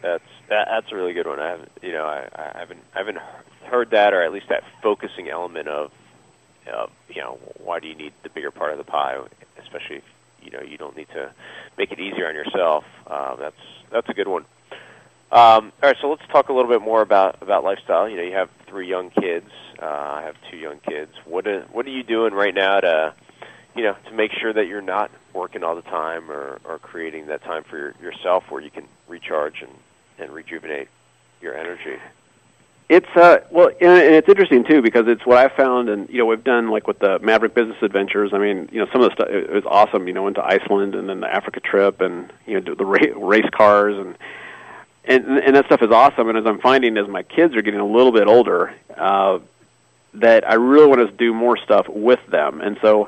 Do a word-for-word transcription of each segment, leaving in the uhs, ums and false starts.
That's that, that's a really good one. I haven't, you know, I, I haven't I haven't heard that, or at least that focusing element of, of, you know, why do you need the bigger part of the pie, especially if, you know, you don't need to make it easier on yourself. Uh, that's that's a good one. Um, all right, so let's talk a little bit more about, about lifestyle. You know, you have three young kids. Uh, I have two young kids. What are, what are you doing right now to, you know, to make sure that you're not working all the time, or, or creating that time for your, yourself where you can recharge and, and rejuvenate your energy? It's uh well, and it's interesting too, because it's what I found, and you know, we've done like with the Maverick Business Adventures. I mean, you know, some of the stuff, it was awesome. You know, went to Iceland and then the Africa trip, and you know, the ra- race cars, and and and that stuff is awesome. And as I'm finding, as my kids are getting a little bit older, uh, that I really want to do more stuff with them, and so.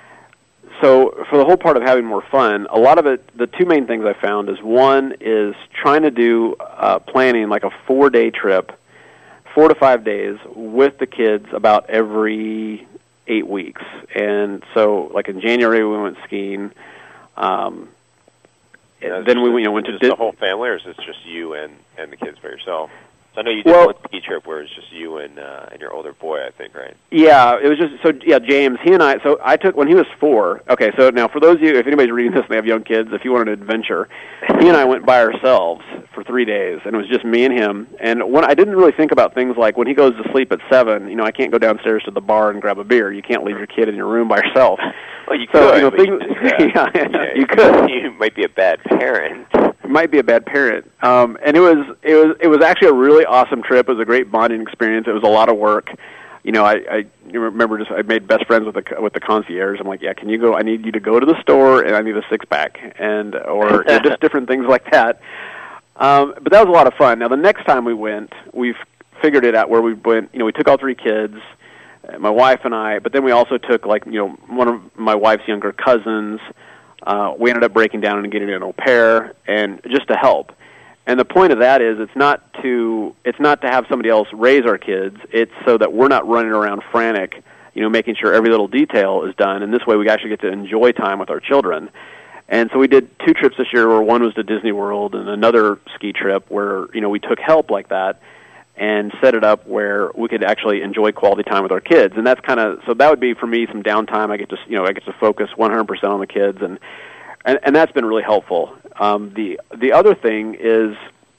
So for the whole part of having more fun, a lot of it, the two main things I found is, one is trying to do uh, planning like a four-day trip, four to five days with the kids about every eight weeks. And so like in January we went skiing. Um, yeah, then we you know, went to... Is this the whole family, or is this just you and, and the kids by yourself? I know you did well, one ski trip where it's just you and uh, and your older boy, I think, right? Yeah, it was just, so, yeah, James, he and I, so I took, when he was four, okay, so now for those of you, if anybody's reading this and they have young kids, if you want an adventure, he and I went by ourselves for three days, and it was just me and him, and when I didn't really think about things like when he goes to sleep at seven, you know, I can't go downstairs to the bar and grab a beer. You can't leave your kid in your room by yourself. Well, you so, could. You know, things, you, uh, yeah, yeah, you could. You might be a bad parent. Might be a bad parent. Um, and it was it was it was actually a really awesome trip. It was a great bonding experience. It was a lot of work. You know, I, I remember just I made best friends with the with the concierge. I'm like, yeah, can you go? I need you to go to the store, and I need a six pack, and or you know, just different things like that. Um, but that was a lot of fun. Now the next time we went, we've figured it out where we went. You know, we took all three kids, my wife and I, but then we also took like you know one of my wife's younger cousins. Uh, we ended up breaking down and getting an au pair, and just to help. And the point of that is, it's not to it's not to have somebody else raise our kids. It's so that we're not running around frantic, you know, making sure every little detail is done. And this way, we actually get to enjoy time with our children. And so we did two trips this year, where one was to Disney World, and another ski trip where you know we took help like that and set it up where we could actually enjoy quality time with our kids. And that's kind of, so that would be for me some downtime. I get to, you know, I get to focus one hundred percent on the kids, and and, and that's been really helpful. Um, the the other thing is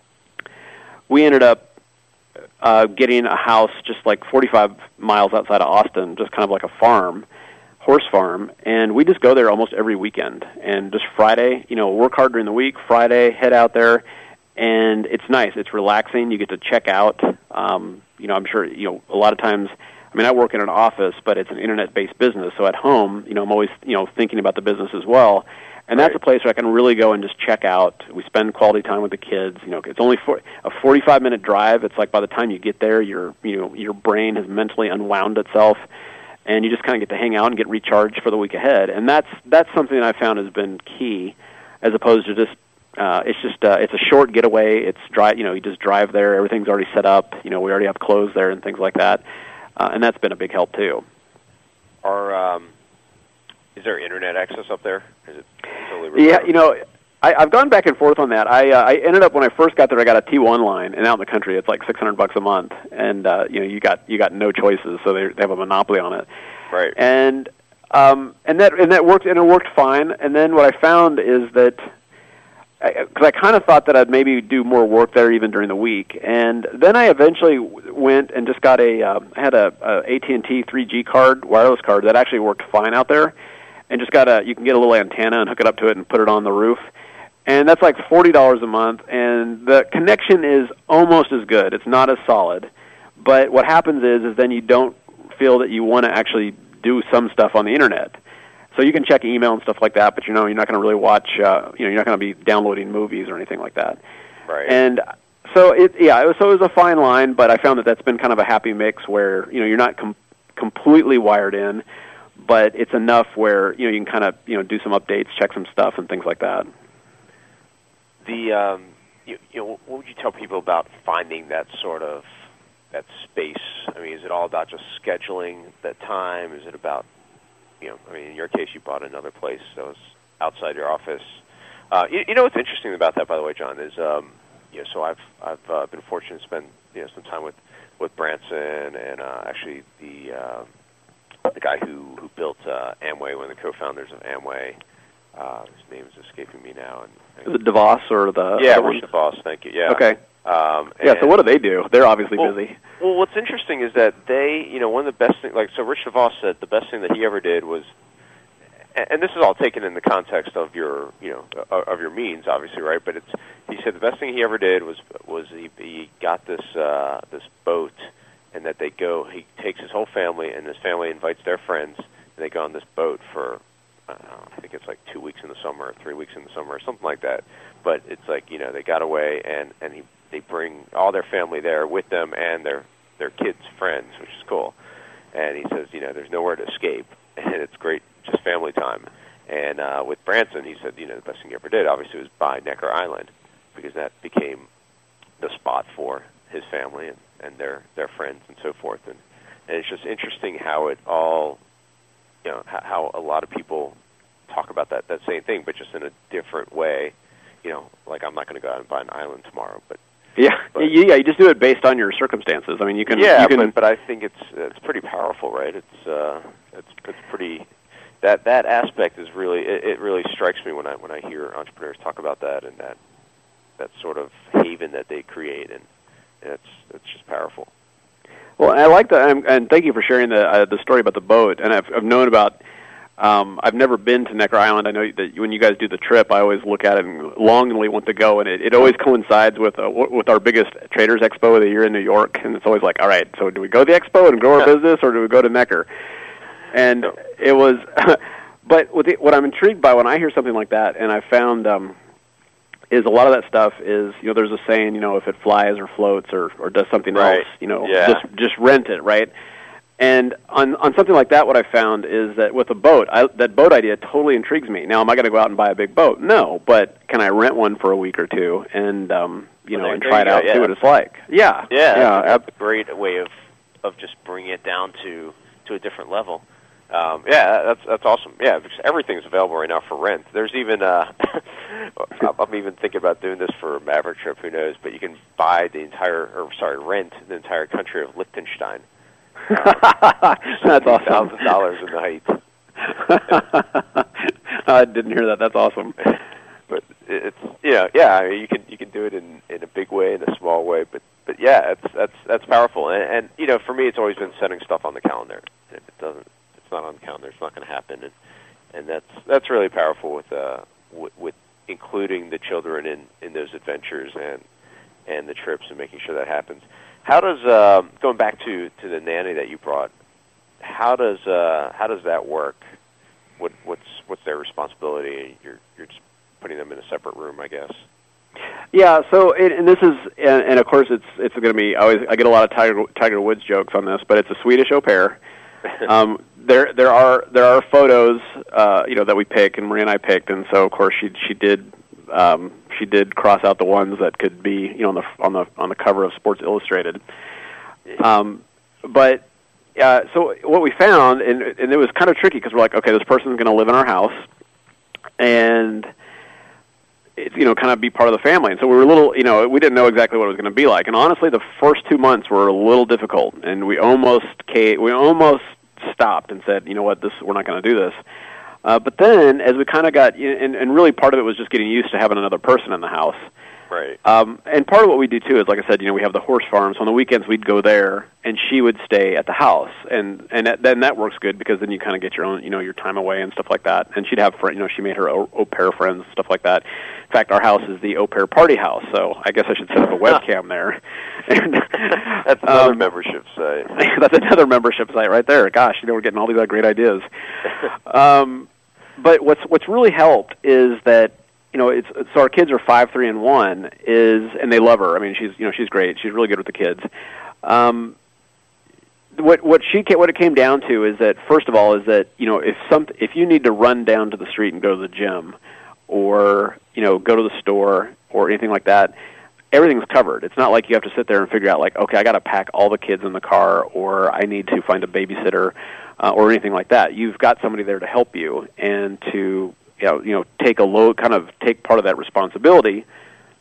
we ended up uh, getting a house just like forty-five miles outside of Austin, just kind of like a farm, horse farm, and we just go there almost every weekend. And just Friday, you know, work hard during the week, Friday, head out there, and it's nice. It's relaxing. You get to check out. Um, you know, I'm sure, you know, a lot of times, I mean, I work in an office, but it's an internet-based business, so at home, you know, I'm always, you know, thinking about the business as well. And that's right. a place where I can really go and just check out. We spend quality time with the kids. You know, it's only for, a forty-five minute drive. It's like by the time you get there, your you know your brain has mentally unwound itself, and you just kind of get to hang out and get recharged for the week ahead. And that's that's something that I found has been key, as opposed to just uh, it's just uh, it's a short getaway. It's dry. You know, you just drive there. Everything's already set up. You know, we already have clothes there and things like that, uh, and that's been a big help too. Are um, is there internet access up there? Is it totally remote? Yeah, you know, I, I've gone back and forth on that. I uh, I ended up when I first got there, I got a T one line, and out in the country, it's like six hundred bucks a month, and uh, you know, you got you got no choices, so they, they have a monopoly on it. Right. And um, and that and that worked, and it worked fine. And then what I found is that, because I, I kind of thought that I'd maybe do more work there even during the week, and then I eventually went and just got a uh, I had a, a A T and T three G card, wireless card that actually worked fine out there. And just got a, you can get a little antenna and hook it up to it and put it on the roof. And that's like forty dollars a month, and the connection is almost as good. It's not as solid. But what happens is, is then you don't feel that you want to actually do some stuff on the internet. So you can check email and stuff like that, but you know, you're not going to really watch, uh, you know, you're not going to be downloading movies or anything like that. Right. And so it, yeah, it was, so it was a fine line, but I found that that's been kind of a happy mix where, you know, you're not com- completely wired in, but it's enough where you know you can kind of you know do some updates, check some stuff, and things like that. The um, you, you know, what would you tell people about finding that sort of that space? I mean, is it all about just scheduling that time? Is it about you know? I mean, in your case, you bought another place that was outside your office. Uh, you, you know what's interesting about that, by the way, John, is um, you know, so I've I've uh, been fortunate to spend you know some time with with Branson and uh, actually the uh, the guy who who built uh, Amway, one of the co-founders of Amway. Uh, his name is escaping me now. And, the DeVos or the yeah, Rich DeVos. Thank you. Yeah. Okay. Um, yeah. So what do they do? They're obviously well, busy. Well, what's interesting is that they, you know, one of the best things, like so, Rich DeVos said the best thing that he ever did was, and this is all taken in the context of your, you know, of your means, obviously, right? But it's, he said the best thing he ever did was was he, he got this uh, this boat, and that they go. He takes his whole family, and his family invites their friends, and they go on this boat for. I don't know, I think it's like two weeks in the summer, or three weeks in the summer, or something like that. But it's like, you know, they got away, and and he, they bring all their family there with them and their their kids' friends, which is cool. And he says, you know, there's nowhere to escape, and it's great, just family time. And uh, with Branson, he said, you know, the best thing he ever did, obviously, was buy Necker Island, because that became the spot for his family and, and their their friends and so forth. And and it's just interesting how it all. You know, how a lot of people talk about that, that same thing, but just in a different way. You know, like I'm not going to go out and buy an island tomorrow, but yeah, but, yeah, you just do it based on your circumstances. I mean, you can, yeah, you can, but, but I think it's it's pretty powerful, right? It's uh, it's it's pretty that that aspect is really it, it really strikes me when I when I hear entrepreneurs talk about that and that that sort of haven that they create, and, and it's it's just powerful. Well, I like that, and, and thank you for sharing the uh, the story about the boat. And I've, I've known about. Um, I've never been to Necker Island. I know that when you guys do the trip, I always look at it and longingly want to go. And it, it always coincides with uh, with our biggest Traders Expo of the year in New York. And it's always like, all right, so do we go to the expo and grow our business, or do we go to Necker? And it was, but what, the, what I'm intrigued by when I hear something like that, and I found. Um, is a lot of that stuff is, you know, there's a saying, you know, if it flies or floats or, or does something right. else, you know, yeah. just just rent it, right? And on on something like that, what I found is that with a boat, I, that boat idea totally intrigues me. Now, am I going to go out and buy a big boat? No, but can I rent one for a week or two and, um, you well, know, and there try it go, out, yeah. see what it's like? Yeah. Yeah, yeah. that's a great way of, of just bringing it down to, to a different level. Um, yeah, that's that's awesome. Yeah, because everything's available right now for rent. There's even uh, I'm even thinking about doing this for a Maverick trip. Who knows? But you can buy the entire, or sorry, rent the entire country of Liechtenstein. Um, that's awesome. Thousand dollars a night. I didn't hear that. That's awesome. But it's you know yeah, I mean, you can you can do it in, in a big way, in a small way. But but yeah, it's that's that's powerful. And, and you know, for me, it's always been setting stuff on the calendar. And if it doesn't. Not on the calendar, it's not going to happen, and and that's that's really powerful with uh with, with including the children in, in those adventures and and the trips and making sure that happens. How does um, going back to, to the nanny that you brought? How does uh, how does that work? What what's what's their responsibility? You're you're just putting them in a separate room, I guess. Yeah. So it, and this is and, and of course it's it's going to be. I always I get a lot of Tiger Tiger Woods jokes on this, but it's a Swedish au pair. um, there, there are there are photos, uh, you know, that we pick, and Maria and I picked, and so of course she she did um, she did cross out the ones that could be, you know, on the on the on the cover of Sports Illustrated. Um, but uh, so what we found, and and it was kind of tricky because we're like, okay, this person's going to live in our house, and it's, you know, kind of be part of the family. And so we were a little, you know, we didn't know exactly what it was going to be like. And honestly, the first two months were a little difficult, and we almost came, we almost stopped and said, you know what, this we're not going to do this. Uh, but then, as we kind of got, and, and really part of it was just getting used to having another person in the house. Right. Um, and part of what we do too is, like I said, you know, we have the horse farm. So on the weekends we'd go there, and she would stay at the house, and and that, then that works good because then you kind of get your own, you know, your time away and stuff like that. And she'd have, friend, you know, she made her au, au pair friends, stuff like that. In fact, our house is the au pair party house, so I guess I should set up a webcam there. And, that's another um, membership site. That's another membership site right there. Gosh, you know, we're getting all these uh, great ideas. um, but what's what's really helped is that, you know, it's so our kids are five, three, and one. Is and they love her. I mean, she's you know she's great. She's really good with the kids. Um, what what she what it came down to is that, first of all, is that, you know, if some if you need to run down to the street and go to the gym, or, you know, go to the store or anything like that, everything's covered. It's not like you have to sit there and figure out, like, okay, I got to pack all the kids in the car, or I need to find a babysitter, uh, or anything like that. You've got somebody there to help you and to, you know, you know, take a load, kind of take part of that responsibility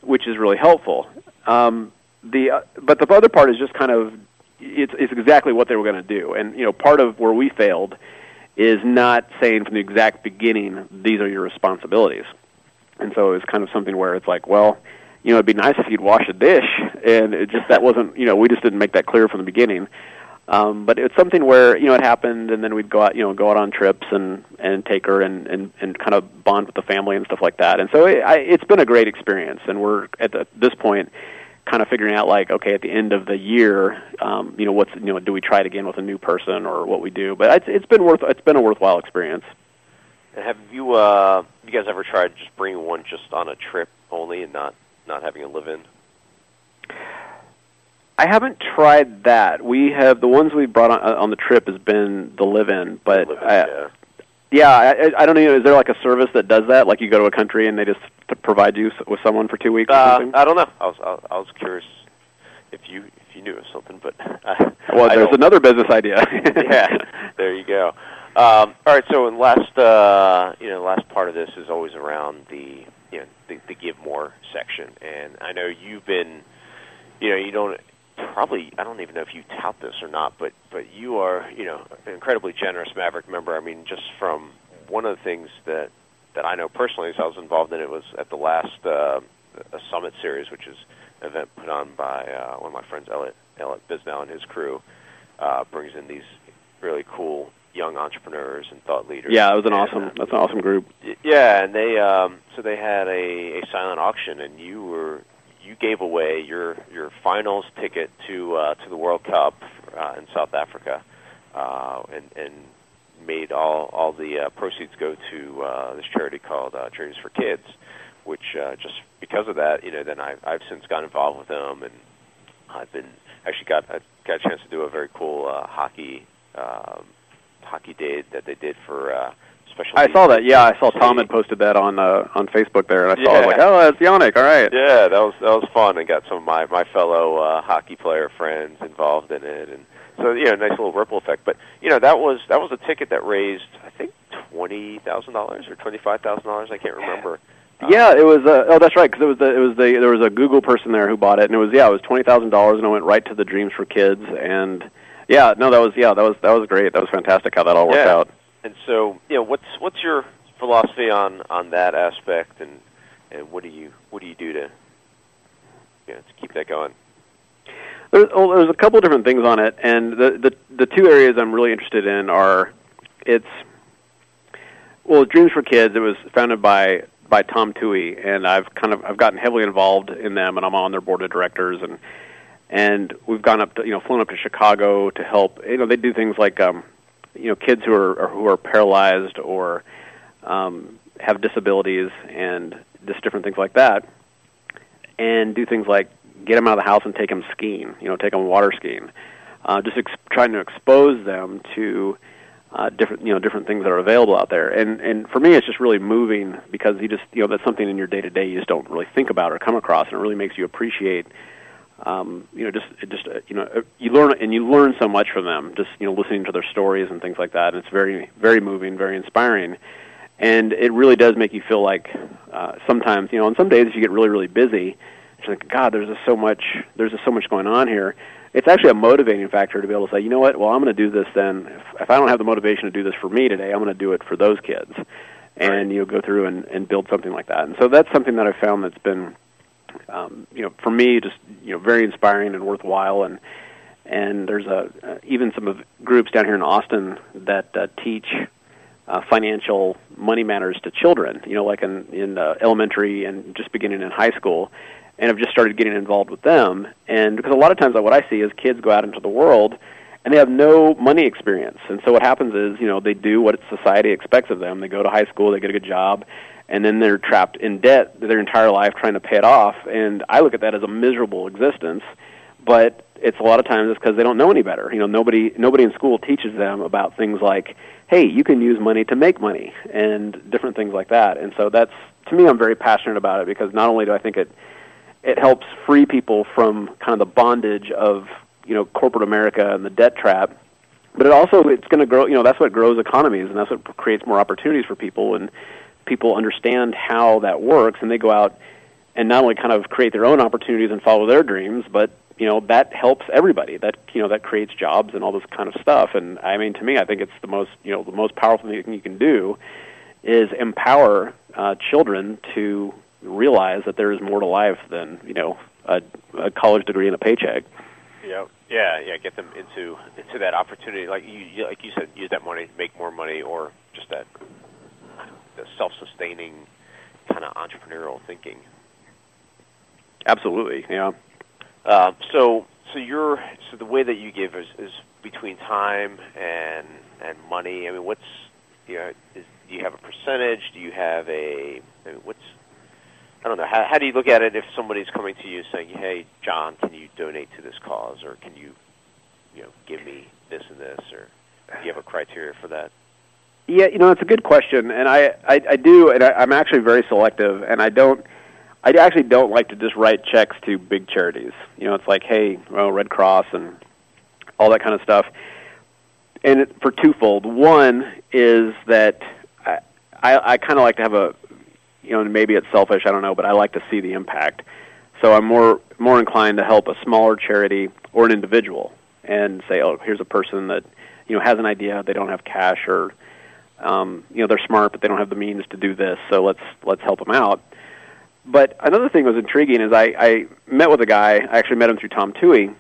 which is really helpful. Um, the uh, but the other part is just kind of it's, it's exactly what they were going to do, and you know, part of where we failed is not saying from the exact beginning these are your responsibilities, and so it was kind of something where it's like, well, you know, it'd be nice if you'd wash a dish, and it just that wasn't, you know, we just didn't make that clear from the beginning. Um, but it's something where, you know, it happened, and then we'd go out, you know, go out on trips and, and take her and, and, and kind of bond with the family and stuff like that. And so it, I, it's been a great experience, and we're at the, this point kind of figuring out, like, okay, at the end of the year, um, you know, what's, you know, do we try it again with a new person or what we do? But it's, it's been worth, it's been a worthwhile experience. And have you, uh, you guys ever tried just bringing one just on a trip only and not, not having a live-in? I haven't tried that. We have the ones we brought on, on the trip has been the live-in, but live-in, I, yeah, yeah I, I don't know. Is there like a service that does that? Like you go to a country and they just provide you with someone for two weeks? Or uh, something? I don't know. I was I, I was curious if you if you knew of something, but uh, well, there's another business idea. Yeah, there you go. Um, all right. So, in last uh, you know, last part of this is always around the you know the, the give more section, and I know you've been, you know, you don't. Probably, I don't even know if you tout this or not, but but you are, you know, an incredibly generous Maverick member. I mean, just from one of the things that that I know personally, as I was involved in it, was at the last uh, a Summit Series, which is an event put on by uh, one of my friends, Elliot Elliot Bisnow, and his crew. Uh, brings in these really cool young entrepreneurs and thought leaders. Yeah, it was an and, awesome. Uh, that's an awesome group. Yeah, and they um, so they had a, a silent auction, and you were. You gave away your your finals ticket to uh, to the World Cup uh, in South Africa, uh, and and made all all the uh, proceeds go to uh, this charity called uh, Dreams for Kids, which uh, just because of that, you know, then I, I've since got involved with them, and I've been actually got I got a chance to do a very cool uh, hockey um, hockey day that they did for. Uh, I saw that. Yeah, I saw Tom had posted that on uh, on Facebook there, and I saw yeah. it, like, oh, that's Yannick. All right. Yeah, that was that was fun. I got some of my my fellow uh, hockey player friends involved in it, and so you know, nice little ripple effect. But you know, that was that was a ticket that raised I think twenty thousand dollars or twenty five thousand dollars. I can't remember. Yeah, it was. Uh, oh, that's right. Because it was the it was the there was a Google person there who bought it, and it was yeah, it was twenty thousand dollars, and it went right to the Dreams for Kids, and yeah, no, that was yeah, that was that was great. That was fantastic how that all worked yeah. out. And so, you know, what's what's your philosophy on, on that aspect, and and what do you what do you do to you know, to keep that going? There's, well, there's a couple different things on it, and the, the the two areas I'm really interested in are it's well, Dreams for Kids. It was founded by by Tom Toohey, and I've kind of I've gotten heavily involved in them, and I'm on their board of directors, and and we've gone up to you know flown up to Chicago to help. You know, they do things like um, you know kids who are or who are paralyzed or um, have disabilities and just different things like that, and do things like get them out of the house and take them skiing. You know, take them water skiing. Uh, just ex- trying to expose them to uh, different, you know, different things that are available out there. And and for me, it's just really moving because you just, you know, that's something in your day to day you just don't really think about or come across, and it really makes you appreciate. Um, you know, just it just uh, you know, you learn and you learn so much from them. Just you know, listening to their stories and things like that. And it's very, very moving, very inspiring. And it really does make you feel like uh, sometimes, you know, on some days if you get really, really busy, it's like, God, there's just so much, there's just so much going on here. It's actually a motivating factor to be able to say, you know what, well, I'm going to do this then. If, if I don't have the motivation to do this for me today, I'm going to do it for those kids. And, right. you know, go through and, and build something like that. And so that's something that I've found that's been, um, you know, for me, just, you know, very inspiring and worthwhile. And and there's a, uh, even some of groups down here in Austin that uh, teach uh, financial money matters to children, you know, like in, in uh, elementary and just beginning in high school. And I've just started getting involved with them. And because a lot of times what I see is kids go out into the world and they have no money experience. And so what happens is, you know, they do what society expects of them. They go to high school, they get a good job, and then they're trapped in debt their entire life trying to pay it off. And I look at that as a miserable existence. But it's a lot of times it's because they don't know any better. You know, nobody nobody in school teaches them about things like, hey, you can use money to make money and different things like that. And so that's, to me, I'm very passionate about it because not only do I think it it helps free people from kind of the bondage of, you know, corporate America and the debt trap, but it also, it's going to grow, you know, that's what grows economies, and that's what creates more opportunities for people, and people understand how that works, and they go out and not only kind of create their own opportunities and follow their dreams, but you know, that helps everybody. That, you know, that creates jobs and all this kind of stuff. And I mean, to me, I think it's the most, you know, the most powerful thing you can do is empower uh, children to realize that there is more to life than, you know, a, a college degree and a paycheck. Yeah, yeah, yeah. Get them into into that opportunity, like you, like you said, use that money to make more money, or just that the self-sustaining kind of entrepreneurial thinking. Absolutely, yeah. Uh, so, so you're so the way that you give is, is between time and and money. I mean, what's you know, is, do you have a percentage? Do you have a I mean, what's I don't know. How, how do you look at it if somebody's coming to you saying, "Hey, John, can you donate to this cause, or can you, you know, give me this and this?" Or do you have a criteria for that? Yeah, you know, it's a good question, and I, I, I do, and I, I'm actually very selective, and I don't. I actually don't like to just write checks to big charities. You know, it's like, hey, well, Red Cross and all that kind of stuff. And it, for twofold. One is that I, I, I kind of like to have a, you know, maybe it's selfish, I don't know, but I like to see the impact. So I'm more more inclined to help a smaller charity or an individual and say, oh, here's a person that, you know, has an idea, they don't have cash, or, um, you know, they're smart, but they don't have the means to do this, so let's let's help them out. But another thing that was intriguing is I, I met with a guy, I actually met him through Tom Toohey.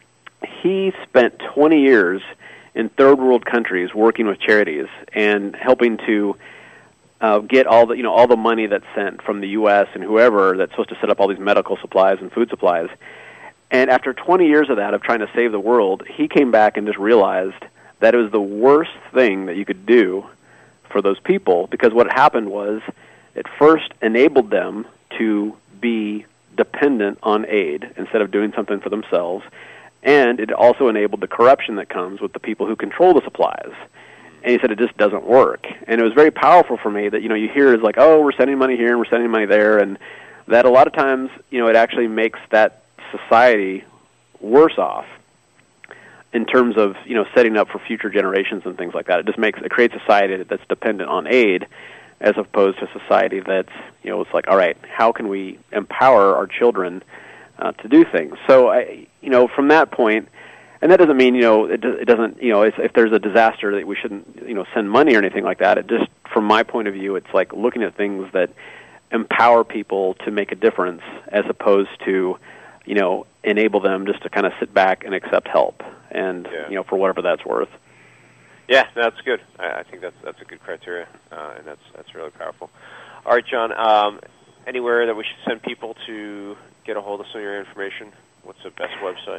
He spent twenty years in third world countries working with charities and helping to uh, get all the, you know, all the money that's sent from the U S and whoever that's supposed to set up all these medical supplies and food supplies. And after twenty years of that, of trying to save the world, he came back and just realized that it was the worst thing that you could do for those people, because what happened was it first enabled them to be dependent on aid instead of doing something for themselves, and it also enabled the corruption that comes with the people who control the supplies. And he said it just doesn't work. And it was very powerful for me that, you know, you hear it's like, oh, we're sending money here and we're sending money there, and that a lot of times, you know, it actually makes that society worse off in terms of, you know, setting up for future generations and things like that. It just makes, it creates a society that's dependent on aid, as opposed to society that's, you know, it's like, all right, how can we empower our children uh, to do things? So, I, you know, from that point, and that doesn't mean, you know, it, it doesn't, you know, if, if there's a disaster that we shouldn't, you know, send money or anything like that. It just, from my point of view, it's like looking at things that empower people to make a difference, as opposed to, you know, enable them just to kind of sit back and accept help, and, yeah. you know, for whatever that's worth. Yeah, that's good. I, I think that's that's a good criteria, uh, and that's that's really powerful. All right, John. Um, anywhere that we should send people to get a hold of some of your information? What's the best website?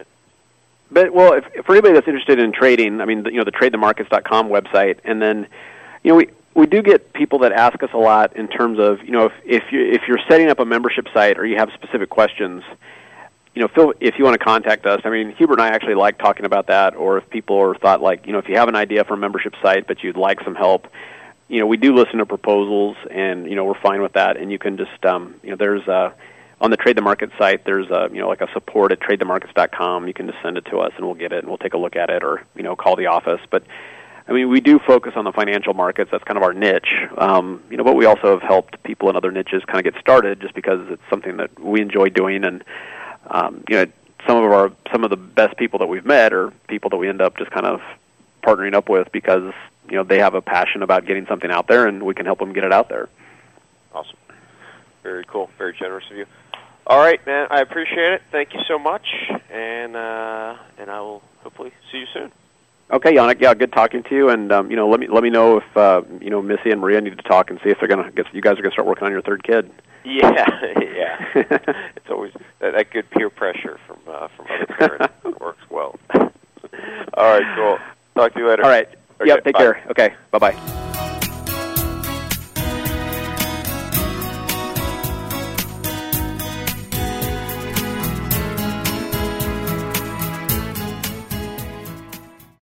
But well, if, if for anybody that's interested in trading, I mean, you know, the trade the markets dot com website, and then, you know, we we do get people that ask us a lot in terms of, you know, if if you if you're setting up a membership site or you have specific questions, you know, Phil, if you want to contact us, I mean, Hubert and I actually like talking about that, or if people are thought like, you know, if you have an idea for a membership site but you'd like some help, you know, we do listen to proposals, and, you know, we're fine with that, and you can just, um, you know, there's, uh, on the Trade the Market site, there's, uh, you know, like a support at trade the markets dot com. You can just send it to us, and we'll get it, and we'll take a look at it, or, you know, call the office. But, I mean, we do focus on the financial markets. That's kind of our niche, um, you know, but we also have helped people in other niches kind of get started, just because it's something that we enjoy doing. And Um, you know, some of our some of the best people that we've met are people that we end up just kind of partnering up with because, you know, they have a passion about getting something out there, and we can help them get it out there. Awesome. Very cool. Very generous of you. All right, man. I appreciate it. Thank you so much, and uh, and I will hopefully see you soon. Okay, Yannick. Yeah, good talking to you. And um, you know, let me let me know if uh, you know, Missy and Maria need to talk, and see if they're gonna get, you guys are gonna start working on your third kid. Yeah, yeah. It's always that, that good peer pressure from uh, from other parents works well. All right, cool. Talk to you later. All right. Okay, yep. Take bye. care. Okay. Bye bye.